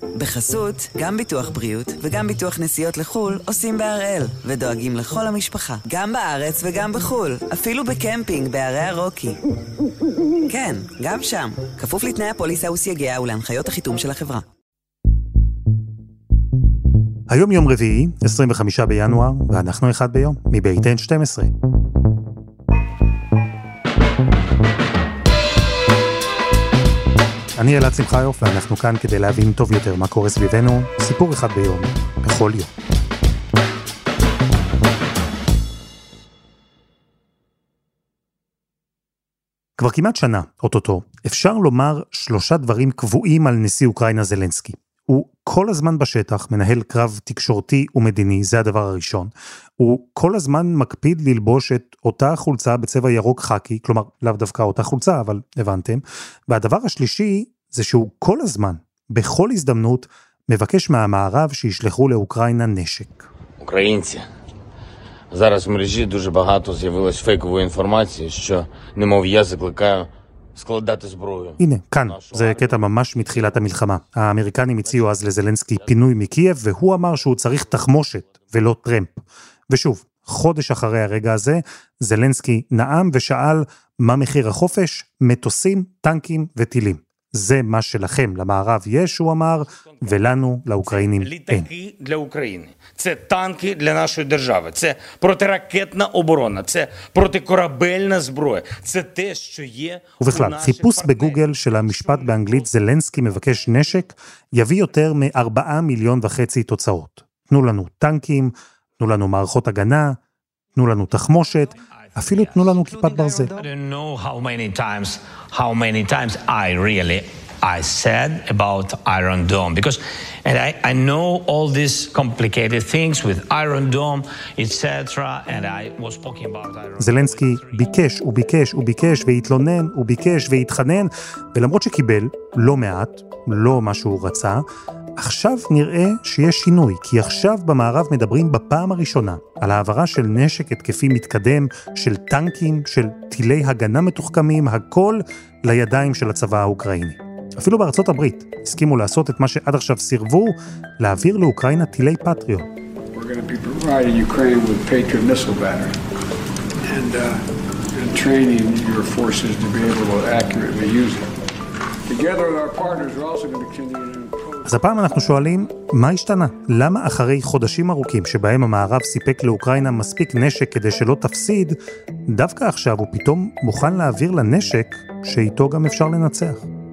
בחסות, גם ביטוח בריאות וגם ביטוח נסיעות לחול עושים בהראל, ודואגים לכל המשפחה, גם בארץ וגם בחול, אפילו בקמפינג בערי הרוקי. כן, גם שם, כפוף לתנאי הפוליסה וסייגיה ולהנחיות החיתום של החברה. היום יום רביעי, 25 בינואר, ואנחנו אחד ביום, מבית N12. אני אלעד שמחיוף, ואנחנו כאן כדי להבין טוב יותר מה קורה סביבנו, סיפור אחד ביום, בכל יום. כבר כמעט שנה, אוטוטו, אפשר לומר 3 דברים קבועים על נשיא אוקראינה זלנסקי. הוא כל הזמן בשטח, מנהל קרב תקשורתי ומדיני, זה הדבר הראשון. הוא כל הזמן מקפיד ללבוש את אותה חולצה בצבע ירוק חקי, כלומר, לאו דווקא אותה חולצה, אבל הבנתם. והדבר השלישי, זה שהוא כל הזמן, בכל הזדמנות, מבקש מהמערב שישלחו לאוקראינה נשק. Українці, зараз в мережі дуже багато з'явилось фейкової інформації, що, немов я закликаю складати зброю. הנה, כאן, זה קטע ממש מתחילת המלחמה. האמריקנים הציעו אז לזלנסקי פינוי מקייב, והוא אמר שהוא צריך תחמושת ולא טרמפ. ושוב, חודש אחרי הרגע הזה, זלנסקי נאם ושאל מה מחיר החופש, מטוסים, טנקים וטילים. זה מה שלכם, למערב יש, הוא אמר, ולנו, לאוקראינים, אין. לітаки для України. Це танки для нашої держави. Це протиракетна оборона. Це протикорабельна зброя. Це те, що є ובכלל, חיפוש בגוגל של המשפט באנגלית זלנסקי מבקש נשק, יביא יותר מ4.5 מיליון תוצאות. תנו לנו טנקים, תנו לנו מערכות הגנה, תנו לנו תחמושת, אפילו תנו לנו כיפת ברזל. I don't know how many times I said about Iron Dome, because I know all these complicated things with Iron Dome, etc. and I was talking about Iron Dome. זלנסקי ביקש והתלונן, הוא ביקש והתחנן, ולמרות שקיבל לא מעט, לא מה שהוא רצה, עכשיו נראה שיש שינוי, כי עכשיו במערב מדברים בפעם הראשונה על העברה של נשק התקפי מתקדם, של טנקים, של טילי הגנה מתוחכמים, הכל לידיים של הצבא האוקראיני. אפילו בארצות הברית הסכימו לעשות את מה שעד עכשיו סירבו, להעביר לאוקראינה טילי פטריוט. We're going to be providing Ukraine with Patriot missile battery and training your forces to be able to accurately use it. Together with our partners, we're also going to continue to improve. אז הפעם אנחנו שואלים, מה השתנה? למה אחרי חודשים ארוכים שבהם המערב סיפק לאוקראינה מספיק נשק כדי שלא תפסיד, דווקא עכשיו הוא פתאום מוכן להעביר לנשק שאיתו גם אפשר לנצח?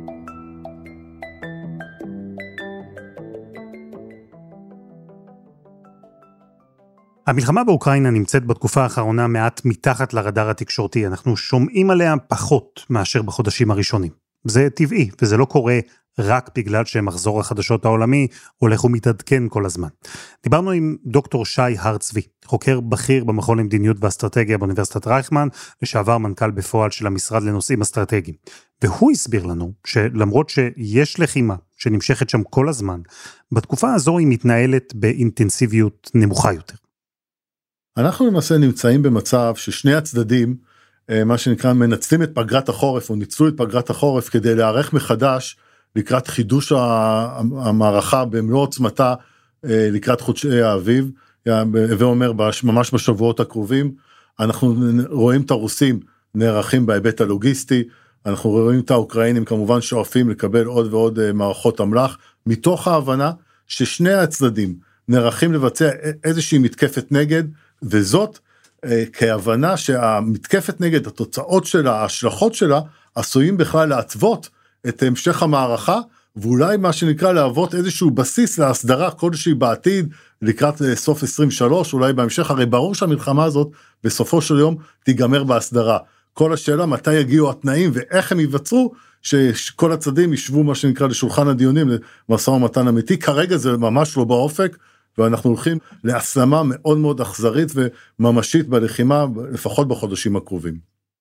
המלחמה באוקראינה נמצאת בתקופה האחרונה מעט מתחת לרדאר התקשורתי, אנחנו שומעים עליה פחות מאשר בחודשים הראשונים. זה טבעי, וזה לא קורה רק בגלל שמחזור החדשות העולמי הולך ומתעדכן כל הזמן. דיברנו עם דוקטור שי הר-צבי, חוקר בכיר במכון למדיניות ואסטרטגיה באוניברסיטת רייכמן, לשעבר מנכ"ל בפועל של המשרד לנושאים אסטרטגיים. והוא הסביר לנו שלמרות שיש לחימה שנמשכת שם כל הזמן, בתקופה הזו היא מתנהלת באינטנסיביות נמוכה יותר. אנחנו למעשה נמצאים במצב ששני הצדדים, מה שנקרא, מנצלים את פגרת החורף, או ניצלו את פגרת החורף, כדי להיערך מחדש לקראת חידוש המערכה במלוא עוצמתה, לקראת חודשי האביב, ואומר ממש בשבועות הקרובים, אנחנו רואים את הרוסים נערכים בהיבט הלוגיסטי, אנחנו רואים את האוקראינים כמובן שואפים לקבל עוד ועוד מערכות אמל"ח, מתוך ההבנה ששני הצדדים נערכים לבצע איזושהי מתקפת נגד, וזאת כהבנה שהמתקפת נגד, התוצאות שלה, ההשלכות שלה, עשויים בכלל להתוות את המשך המערכה, ואולי מה שנקרא להוות איזשהו בסיס להסדרה כלשהי בעתיד, לקראת סוף 23, אולי בהמשך, הרי ברור שהמלחמה הזאת בסופו של יום תיגמר בהסדרה. כל השאלה מתי יגיעו התנאים ואיך הם ייווצרו, שכל הצדדים ישבו מה שנקרא לשולחן הדיונים, למשא ומתן אמיתי, כרגע זה ממש לא באופק, ואנחנו הולכים להסלמה מאוד מאוד אכזרית וממשית בלחימה, לפחות בחודשים הקרובים.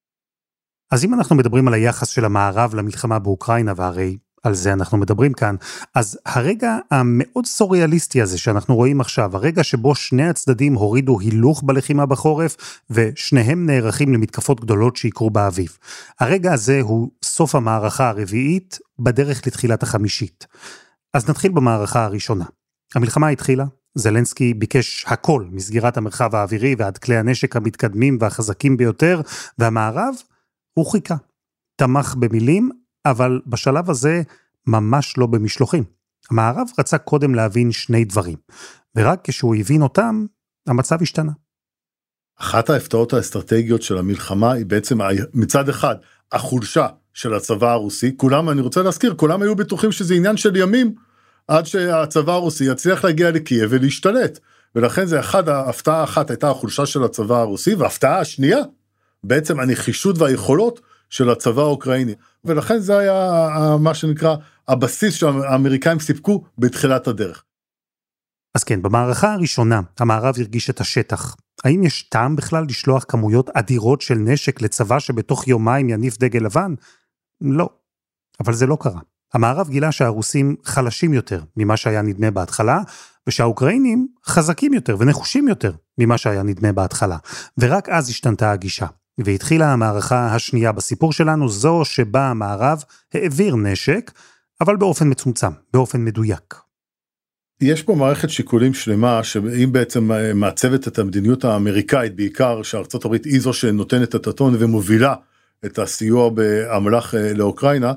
אז אם אנחנו מדברים על היחס של המערב למלחמה באוקראינה, והרי על זה אנחנו מדברים כאן, אז הרגע המאוד סוריאליסטי הזה שאנחנו רואים עכשיו, הרגע שבו שני הצדדים הורידו הילוך בלחימה בחורף, ושניהם נערכים למתקפות גדולות שיקרו באביב. הרגע הזה הוא סוף המערכה הרביעית, בדרך לתחילת החמישית. אז נתחיל במערכה הראשונה. המלחמה התחילה, זלנסקי ביקש הכל מסגירת המרחב האווירי ועד כלי הנשק המתקדמים והחזקים ביותר, והמערב הוא חיכה. תמך במילים, אבל בשלב הזה ממש לא במשלוחים. המערב רצה קודם להבין שני דברים, ורק כשהוא הבין אותם, המצב השתנה. אחת ההפתעות האסטרטגיות של המלחמה היא בעצם מצד אחד החולשה של הצבא הרוסי. כולם, אני רוצה להזכיר, כולם היו בטוחים שזה עניין של ימים, עד שהצבא הרוסי יצליח להגיע לקייב ולהשתלט. ולכן זה ההפתעה אחת הייתה החולשה של הצבא הרוסי, וההפתעה השנייה, בעצם הנחישות והיכולות של הצבא האוקראיני. ולכן זה היה מה שנקרא הבסיס שהאמריקאים סיפקו בתחילת הדרך. אז כן, במערכה הראשונה, המערב הרגיש את השטח. האם יש טעם בכלל לשלוח כמויות אדירות של נשק לצבא שבתוך יומיים יניף דגל לבן? לא. אבל זה לא קרה. המערב גילה שהרוסים חלשים יותר ממה שהיה נדמה בהתחלה, ושהאוקראינים חזקים יותר ונחושים יותר ממה שהיה נדמה בהתחלה. ורק אז השתנתה הגישה. והתחילה המערכה השנייה בסיפור שלנו, זו שבה המערב העביר נשק, אבל באופן מצומצם, באופן מדויק. יש פה מערכת שיקולים שלמה, שאם בעצם מעצבת את המדיניות האמריקאית, בעיקר שארצות הברית היא זו שנותנת את הטון ומובילה את הסיוע באמל"ח לאוקראינה,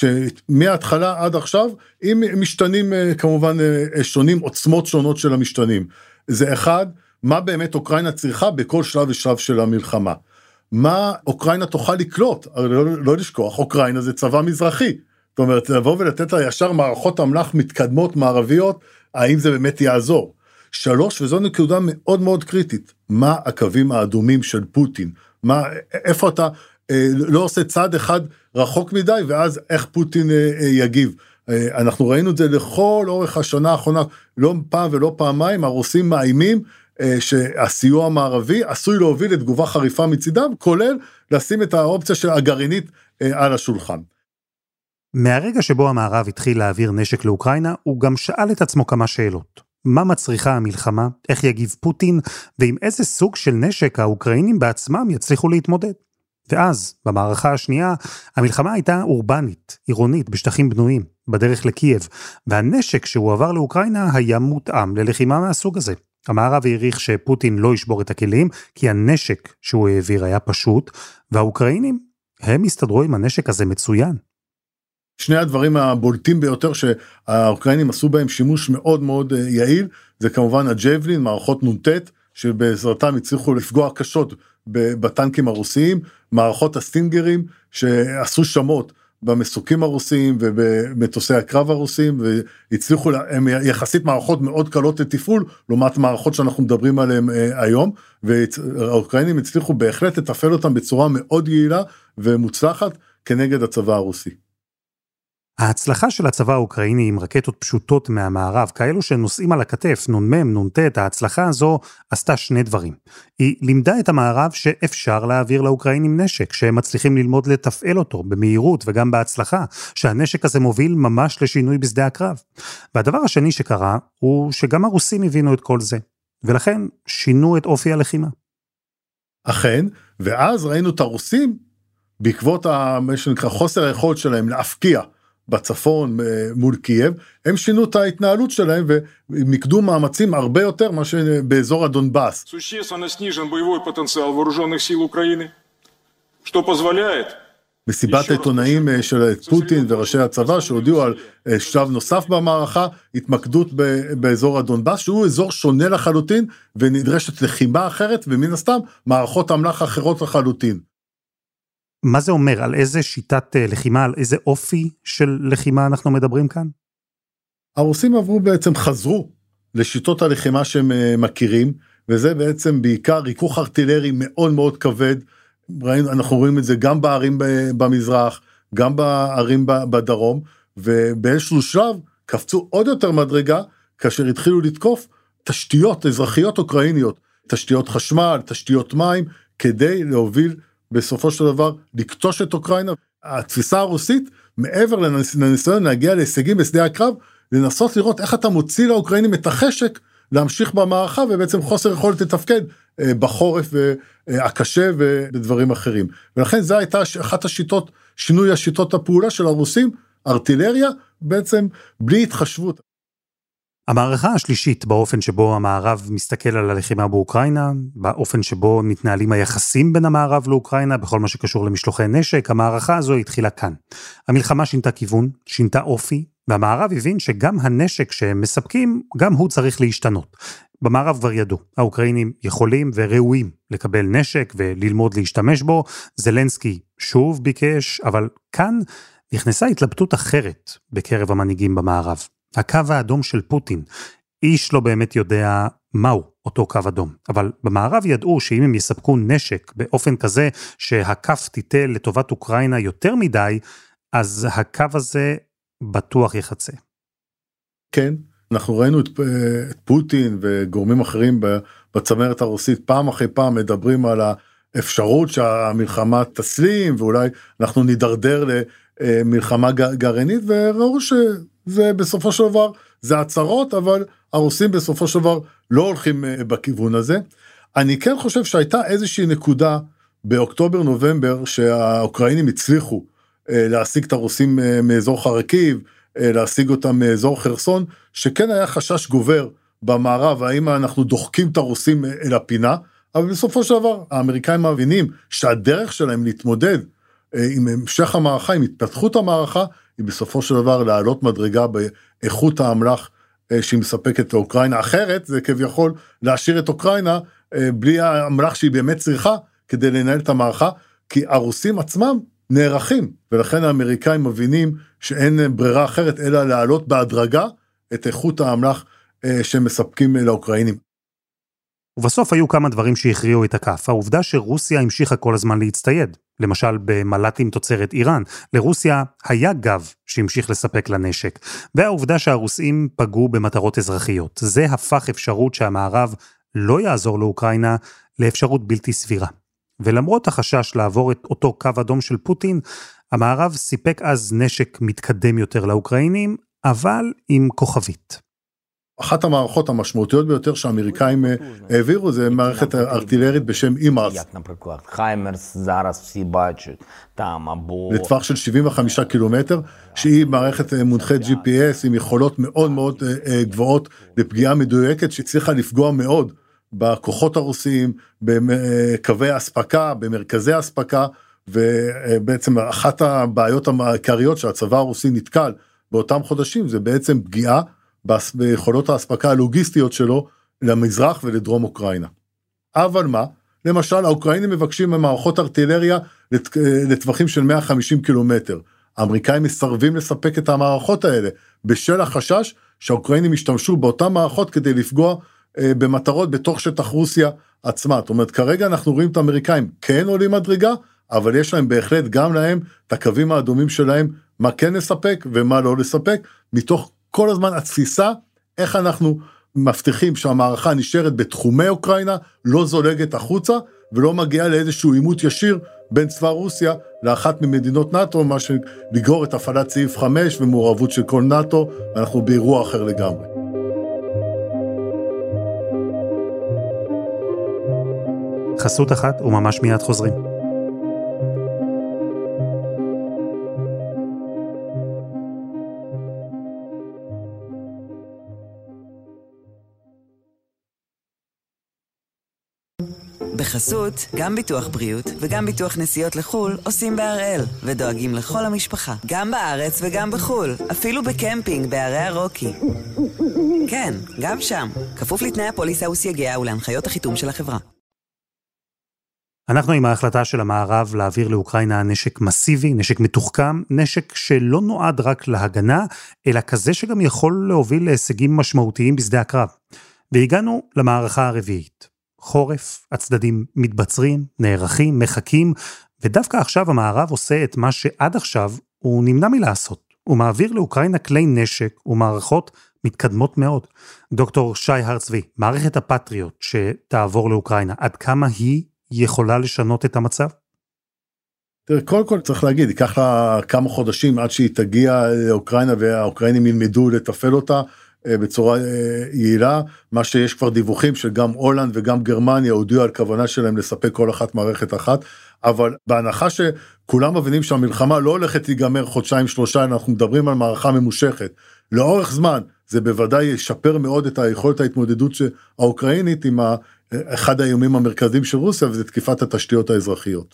שמההתחלה עד עכשיו, אם משתנים כמובן שונים, עוצמות שונות של המשתנים. זה אחד, מה באמת אוקראינה צריכה בכל שלב ושלב של המלחמה. מה אוקראינה תוכל לקלוט, לא לשכוח, אוקראינה זה צבא מזרחי, זאת אומרת, לבוא ולתת לה ישר מערכות אמל"ח מתקדמות מערביות, האם זה באמת יעזור? 3, וזו נקודה מאוד מאוד קריטית, מה הקווים האדומים של פוטין? איפה אתה לא עושה צעד אחד רחוק מדי, ואז איך פוטין יגיב? אנחנו ראינו את זה לכל אורך השנה האחרונה, לא פעם ולא פעמיים, הרוסים מאיימים, שהסיוע המערבי עשוי להוביל לתגובה חריפה מצידם, כולל לשים את האופציה של הגרעינית על השולחן. מהרגע שבו המערב התחיל להעביר נשק לאוקראינה, הוא גם שאל את עצמו כמה שאלות. מה מצריכה המלחמה? איך יגיב פוטין? ועם איזה סוג של נשק האוקראינים בעצמם יצליחו להתמודד? ואז, במערכה השנייה, המלחמה הייתה אורבנית, עירונית, בשטחים בנויים, בדרך לקייב, והנשק שהוא עבר לאוקראינה היה מותאם ללחימה מהסוג הזה. המערב העריך שפוטין לא ישבור את הכלים, כי הנשק שהוא העביר היה פשוט, והאוקראינים, הם הסתדרו עם הנשק הזה מצוין. שני הדברים הבולטים ביותר שהאוקראינים עשו בהם שימוש מאוד מאוד יעיל, זה כמובן הג'בלין, מערכות נ"ט, שבעזרתם הצליחו לפגוע קשות בטנקים הרוסיים, מערכות הסטינגרים שעשו שמות במסוקים הרוסיים ובמטוסי הקרב הרוסיים, והצליחו, הם יחסית מערכות מאוד קלות לתפעול, לעומת מערכות שאנחנו מדברים עליהן היום, והאוקראינים הצליחו בהחלט לתפעל אותם בצורה מאוד יעילה ומוצלחת כנגד הצבא הרוסי. ההצלחה של הצבא האוקראיני עם רקטות פשוטות מהמערב, כאלו שנושאים על הכתף, נ"מ, נ"ט, ההצלחה הזו עשתה שני דברים. היא לימדה את המערב שאפשר להעביר לאוקראינים נשק, שהם מצליחים ללמוד לתפעל אותו במהירות וגם בהצלחה, שהנשק הזה מוביל ממש לשינוי בשדה הקרב. והדבר השני שקרה, הוא שגם הרוסים הבינו את כל זה, ולכן שינו את אופי הלחימה. אכן, ואז ראינו את הרוסים, בעקבות מה שנקרא חוסר היכולת שלהם להפקיע, בצפון מול קייב, הם שינו את ההתנהלות שלהם ומקדו מאמצים הרבה יותר מה שבאזור הדונבאס. Существенно снижен боевой потенциал вооруженных сил Украины, что позволяет מסיבת העיתונאים של פוטין וראשי הצבא שהודיעו על שלב נוסף במערכה, התמקדות באזור הדונבאס, שהוא אזור שונה לחלוטין ונדרשת לחימה אחרת, ומן הסתם מערכות אמל"ח אחרות לחלוטין. מה זה אומר? על איזה שיטת לחימה, על איזה אופי של לחימה אנחנו מדברים כאן? הרוסים בעצם חזרו לשיטות הלחימה שהם מכירים, וזה בעצם בעיקר ריכוך ארטילרי מאוד מאוד כבד, אנחנו רואים את זה גם בערים במזרח, גם בערים בדרום, ובאיזשהו שלב קפצו עוד יותר מדרגה, כאשר התחילו לתקוף תשתיות אזרחיות אוקראיניות, תשתיות חשמל, תשתיות מים, כדי להוביל בסופו של דבר לקטוש את אוקראינה. התפיסה הרוסית, מעבר לניסיון להגיע להישגים בשדה הקרב, לנסות לראות איך אתה מוציא לאוקראינים את החשק, להמשיך במערכה, ובעצם חוסר יכולת לתפקד בחורף הקשה ובדברים אחרים. ולכן זו הייתה אחת השיטות, שינוי השיטות הפעולה של הרוסים, ארטילריה, בעצם בלי התחשבות. המערכה השלישית באופן שבו המערב מסתכל על הלחימה באוקראינה, באופן שבו מתנהלים היחסים בין המערב לאוקראינה, בכל מה שקשור למשלוחי נשק, המערכה הזו התחילה כאן. המלחמה שינתה כיוון, שינתה אופי, והמערב הבין שגם הנשק שהם מספקים, גם הוא צריך להשתנות. במערב כבר ידעו, האוקראינים יכולים וראויים לקבל נשק וללמוד להשתמש בו, זלנסקי שוב ביקש, אבל כאן נכנסה התלבטות אחרת בקרב המנהיגים במערב. הקו האדום של פוטין, איש לא באמת יודע מהו אותו קו אדום, אבל במערב ידעו שאם הם יספקו נשק באופן כזה שהכף תיטל לטובת אוקראינה יותר מדי, אז הקו הזה בטוח יחצה. כן, אנחנו ראינו את פוטין וגורמים אחרים בצמרת הרוסית פעם אחרי פעם מדברים על האפשרות שהמלחמה תסלים, ואולי אנחנו נידרדר למלחמה גרעינית, וראו שזה בסופו של דבר, זה הצהרות, אבל הרוסים בסופו של דבר לא הולכים בכיוון הזה. אני כן חושב שהייתה איזושהי נקודה באוקטובר-נובמבר, שהאוקראינים הצליחו להשיג את הרוסים מאזור חרקיב, להשיג אותם מאזור חרסון, שכן היה חשש גובר במערב, האם אנחנו דוחקים את הרוסים אל הפינה, אבל בסופו של דבר האמריקאים מבינים שהדרך שלהם להתמודד עם המשך המערכה, עם התפתחות המערכה, היא בסופו של דבר לעלות מדרגה באיכות האמל"ח שהיא מספקת לאוקראינה, אחרת זה כביכול להשאיר את אוקראינה בלי האמל"ח שהיא באמת צריכה כדי לנהל את המערכה, כי הרוסים עצמם נערכים, ולכן האמריקאים מבינים שאין ברירה אחרת אלא להעלות בהדרגה את איכות האמל"ח שמספקים לאוקראינים. ובסוף היו כמה דברים שהכריעו את הכף. העובדה שרוסיה המשיכה כל הזמן להצטייד, למשל במל"טים תוצרת איראן, לרוסיה היה גב שהמשיך לספק לנשק, והעובדה שהרוסים פגעו במטרות אזרחיות. זה הפך אפשרות שהמערב לא יעזור לאוקראינה לאפשרות בלתי סבירה. ולמרות החשש לעבור את אותו קו אדום של פוטין, המערב סיפק אז נשק מתקדם יותר לאוקראינים, אבל עם כוכבית. אחת המערכות המשמעותיות ביותר שהאמריקאים העבירו, זה מערכת ארטילרית בשם אימארס. לטווח של 75 קילומטר, שהיא מערכת מונחית GPS עם יכולות מאוד מאוד גבוהות לפגיעה מדויקת, שהצליחה לפגוע מאוד בכוחות הרוסיים, בקווי הספקה, במרכזי הספקה, ובעצם אחת הבעיות העיקריות שהצבא הרוסי נתקל באותם חודשים, זה בעצם פגיעה ביכולות ההספקה הלוגיסטיות שלו למזרח ולדרום אוקראינה. אבל מה? למשל, האוקראינים מבקשים ממערכות ארטילריה לטווחים של 150 קילומטר. האמריקאים מסרבים לספק את המערכות האלה, בשל החשש שהאוקראינים ישתמשו באותן מערכות כדי לפגוע במטרות בתוך שטח רוסיה עצמה. זאת אומרת, כרגע אנחנו רואים את האמריקאים כן עולים מדרגה, אבל יש להם בהחלט גם להם את הקווים האדומים שלהם, מה כן לספק ומה לא לספק, מתוך כל הזמן התפיסה, איך אנחנו מבטיחים שהמערכה נשארת בתחומי אוקראינה, לא זולגת החוצה, ולא מגיעה לאיזשהו עימות ישיר בין צבא רוסיה לאחת ממדינות נאטו, מה שלגרור את הפעלת סעיף 5 ומעורבות של כל נאטו, אנחנו באירוע אחר לגמרי. חסות אחת וממש מיד חוזרים. בחסות, גם ביטוח בריאות וגם ביטוח נסיעות לחול עושים בהראל ודואגים לכל המשפחה, גם בארץ וגם בחול, אפילו בקמפינג בערי הרוקי. כן, גם שם, כפוף לתנאי הפוליסה וסייגיה ולהנחיות החיתום של החברה. אנחנו עם ההחלטה של המערב להעביר לאוקראינה נשק מסיבי, נשק מתוחכם, נשק שלא נועד רק להגנה, אלא כזה שגם יכול להוביל להישגים משמעותיים בשדה הקרב. והגענו למערכה הרביעית. חורף, הצדדים מתבצרים, נערכים, מחכים, ודווקא עכשיו המערב עושה את מה שעד עכשיו הוא נמנע מלעשות. הוא מעביר לאוקראינה כלי נשק ומערכות מתקדמות מאוד. דוקטור שי הר-צבי, מערכת הפטריוט שתעבור לאוקראינה, עד כמה היא יכולה לשנות את המצב? תראה, קודם כל צריך להגיד, ייקח לה כמה חודשים עד שהיא תגיע לאוקראינה והאוקראינים ילמדו לתפעל אותה, בצורה יעילה, מה שיש כבר דיווחים של גם הולנד וגם גרמניה הודיעו על כוונה שלהם לספק כל אחת מערכת אחת, אבל בהנחה שכולם מבינים שהמלחמה לא הולכת להיגמר חודשיים-שלושה, אנחנו מדברים על מערכה ממושכת, לאורך זמן, זה בוודאי ישפר מאוד את היכולת ההתמודדות האוקראינית עם אחד האיומים המרכזיים של רוסיה, וזה תקיפת התשתיות האזרחיות.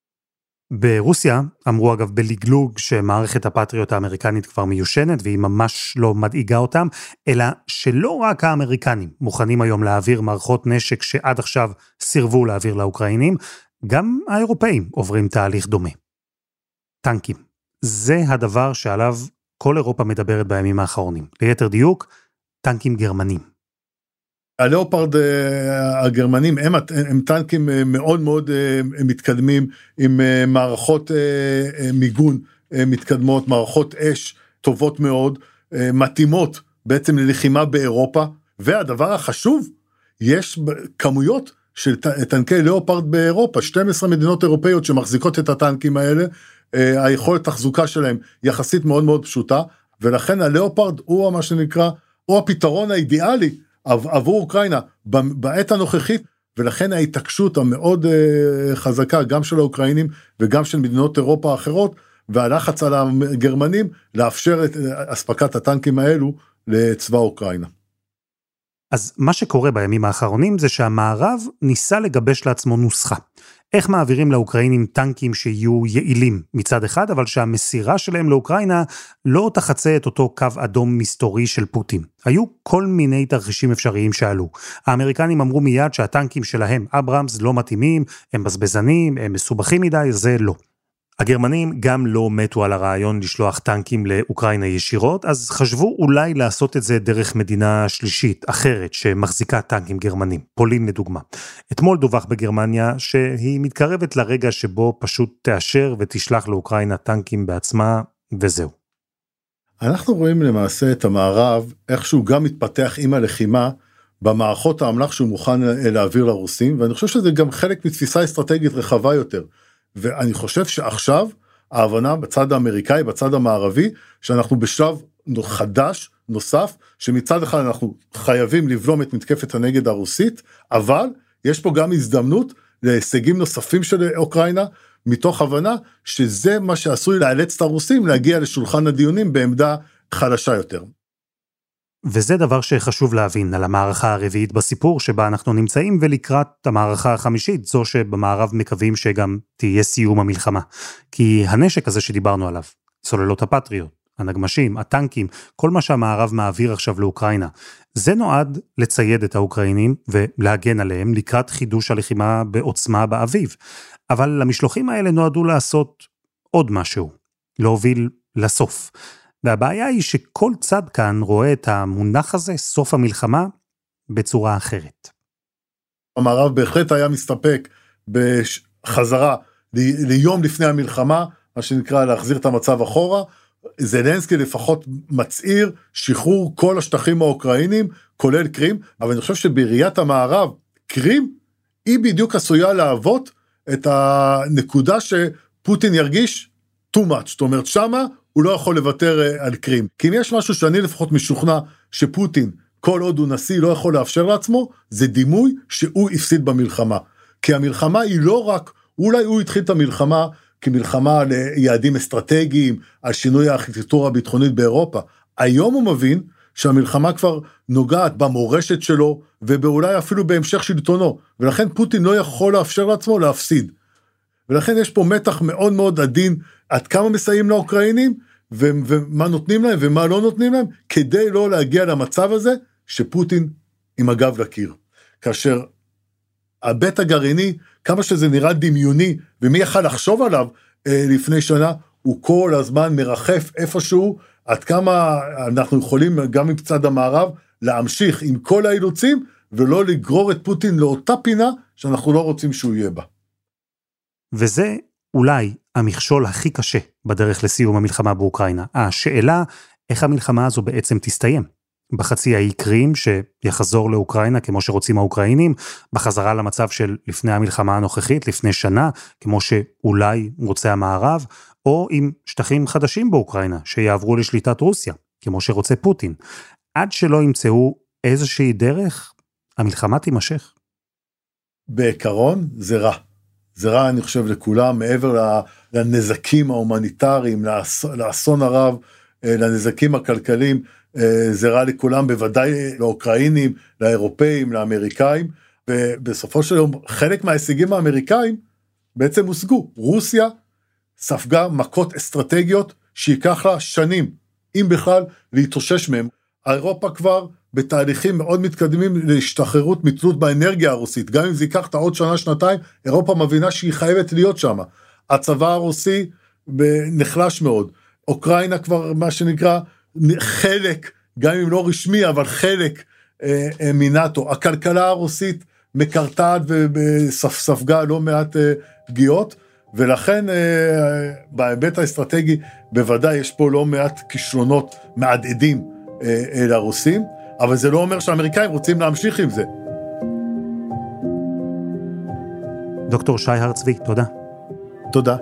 ברוסיה אמרו אגב בלגלוג שמערכת הפטריוט האמריקנית כבר מיושנת, והיא ממש לא מדאיגה אותם, אלא שלא רק האמריקנים מוכנים היום להעביר מערכות נשק שעד עכשיו סירבו להעביר לאוקראינים, גם האירופאים עוברים תהליך דומה. טנקים. זה הדבר שעליו כל אירופה מדברת בימים האחרונים. ליתר דיוק, טנקים גרמנים. הלאופרד הגרמנים הם טנקים מאוד מאוד מתקדמים, עם מערכות מיגון מתקדמות, מערכות אש טובות מאוד, מתאימות בעצם ללחימה באירופה, והדבר החשוב, יש כמויות של טנקי לאופרד באירופה, 12 מדינות אירופאיות שמחזיקות את הטנקים האלה, היכולת תחזוקה שלהם יחסית מאוד מאוד פשוטה, ולכן הלאופרד הוא מה שנקרא, הוא הפתרון האידיאלי עבור אוקראינה בעת הנוכחית, ולכן ההתעקשות המאוד חזקה גם של האוקראינים וגם של מדינות אירופה האחרות, והלחץ על הגרמנים לאפשר את אספקת הטנקים האלו לצבא אוקראינה. אז מה שקורה בימים האחרונים זה שהמערב ניסה לגבש לעצמו נוסחה. איך מעבירים לאוקראינים טנקים שיהיו יעילים מצד אחד, אבל שהמסירה שלהם לאוקראינה לא תחצה את אותו קו אדום מסתורי של פוטין. היו כל מיני תרחישים אפשריים שעלו. האמריקנים אמרו מיד שהטנקים שלהם, אברהמס, לא מתאימים, הם בזבזנים, הם מסובכים מדי, זה לא. הגרמנים גם לא מתו על הרעיון לשלוח טנקים לאוקראינה ישירות, אז חשבו אולי לעשות את זה דרך מדינה שלישית, אחרת, שמחזיקה טנקים גרמנים, פולין לדוגמה. אתמול דווח בגרמניה שהיא מתקרבת לרגע שבו פשוט תאשר ותשלח לאוקראינה טנקים בעצמה, וזהו. אנחנו רואים למעשה את המערב, איכשהו גם מתפתח עם הלחימה, במערכות האמל"ח שהוא מוכן להעביר לרוסים, ואני חושב שזה גם חלק מתפיסה אסטרטגית רחבה יותר. ואני חושב שעכשיו ההבנה בצד האמריקאי, בצד המערבי, שאנחנו בשלב חדש, נוסף, שמצד אחד אנחנו חייבים לבלום את מתקפת הנגד הרוסית, אבל יש פה גם הזדמנות להישגים נוספים של אוקראינה, מתוך הבנה שזה מה שעשוי לאלץ את הרוסים להגיע לשולחן הדיונים בעמדה חלשה יותר. וזה דבר שחשוב להבין על המערכה הרביעית בסיפור שבה אנחנו נמצאים, ולקראת המערכה החמישית, זו שבמערב מקווים שגם תהיה סיום המלחמה. כי הנשק הזה שדיברנו עליו, סוללות הפטריוט, הנגמשים, הטנקים, כל מה שהמערב מעביר עכשיו לאוקראינה, זה נועד לצייד את האוקראינים ולהגן עליהם לקראת חידוש הלחימה בעוצמה באביב. אבל למשלוחים האלה נועדו לעשות עוד משהו, להוביל לסוף. והבעיה היא שכל צד כאן רואה את המונח הזה, סוף המלחמה, בצורה אחרת. המערב בהחלט היה מסתפק בחזרה ליום לפני המלחמה, מה שנקרא להחזיר את המצב אחורה. זלנסקי לפחות מצעיר שחרור כל השטחים האוקראינים, כולל קרים, אבל אני חושב שבראיית המערב, קרים היא בדיוק עשויה להוות את הנקודה שפוטין ירגיש too much, זאת אומרת שמה הוא לא יכול לוותר על קרים, כי אם יש משהו שאני לפחות משוכנע שפוטין כל עוד הוא נשיא לא יכול לאפשר לעצמו, זה דימוי שהוא הפסיד במלחמה, כי המלחמה היא לא רק, אולי הוא התחיל את המלחמה כמלחמה על יעדים אסטרטגיים, על שינוי הארכיטקטורה הביטחונית באירופה, היום הוא מבין שהמלחמה כבר נוגעת במורשת שלו, ובאולי אפילו בהמשך שלטונו, ולכן פוטין לא יכול לאפשר לעצמו להפסיד, ולכן יש פה מתח מאוד מאוד עדין, עד כמה מסייעים לאוקראינים, ומה נותנים להם ומה לא נותנים להם, כדי לא להגיע למצב הזה, שפוטין עם הגב לקיר. כאשר הבית הגרעיני, כמה שזה נראה דמיוני, ומי יכל לחשוב עליו לפני שנה, הוא כל הזמן מרחף איפשהו, עד כמה אנחנו יכולים גם מצד המערב, להמשיך עם כל האילוצים, ולא לגרור את פוטין לאותה פינה, שאנחנו לא רוצים שהוא יהיה בה. וזה אולי המכשול הכי קשה בדרך לסיום המלחמה באוקראינה. השאלה, איך המלחמה הזו בעצם תסתיים? בחצי האי קרים שיחזור לאוקראינה כמו שרוצים האוקראינים, בחזרה למצב של לפני המלחמה הנוכחית, לפני שנה, כמו שאולי רוצה המערב, או עם שטחים חדשים באוקראינה שיעברו לשליטת רוסיה, כמו שרוצה פוטין. עד שלא ימצאו איזושהי דרך, המלחמה תימשך. בעיקרון זה רע. זה רע, אני חושב, לכולם, מעבר לנזקים ההומניטריים, לאסון הרב, לנזקים הכלכליים, זה רע לכולם, בוודאי לאוקראינים, לאירופאים, לאמריקאים, ובסופו של יום, חלק מההישגים האמריקאים בעצם הושגו. רוסיה ספגה מכות אסטרטגיות שיקח לה שנים, אם בכלל, להתאושש מהם. אירופה כבר בתהליכים מאוד מתקדמים להשתחררות מתלות באנרגיה הרוסית, גם אם זה ייקח את עוד שנה, שנתיים, אירופה מבינה שהיא חייבת להיות שם. הצבא הרוסי נחלש מאוד. אוקראינה כבר, מה שנקרא, חלק, גם אם לא רשמי, אבל חלק מנאטו. הכלכלה הרוסית מקרטעת וספגה לא מעט פגיעות, ולכן בהיבט האסטרטגי בוודאי יש פה לא מעט כישלונות מעדדים לרוסים, אבל זה לא אומר שהאמריקאים רוצים להמשיך עם זה. דוקטור שי הר-צבי, תודה. תודה.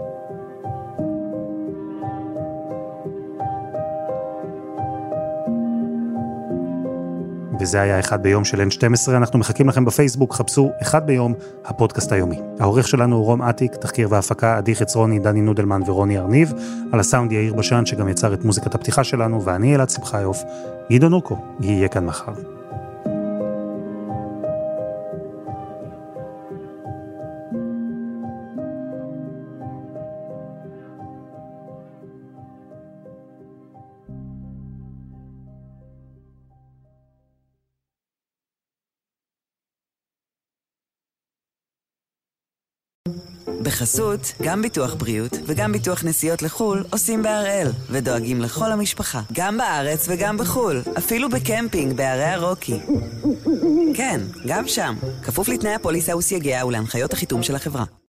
וזה היה אחד ביום של N12, אנחנו מחכים לכם בפייסבוק, חפשו אחד ביום, הפודקאסט היומי. העורך שלנו הוא רום עתיק, תחקיר והפקה, עדי חצרוני, דני נודלמן ורוני ארניב, על הסאונד יאיר בשן שגם יצר את מוזיקת הפתיחה שלנו, ואני אלעד שמחיוף, גדעון אורקו, יהיה כאן מחר. בחסות, גם ביטוח בריאות וגם ביטוח נסיעות לחול עושים בהראל ודואגים לכל המשפחה, גם בארץ וגם בחול, אפילו בקמפינג בערי הרוקי. כן, גם שם, כפוף לתנאי הפוליסה וסייגיה ולהנחיות החיתום של החברה.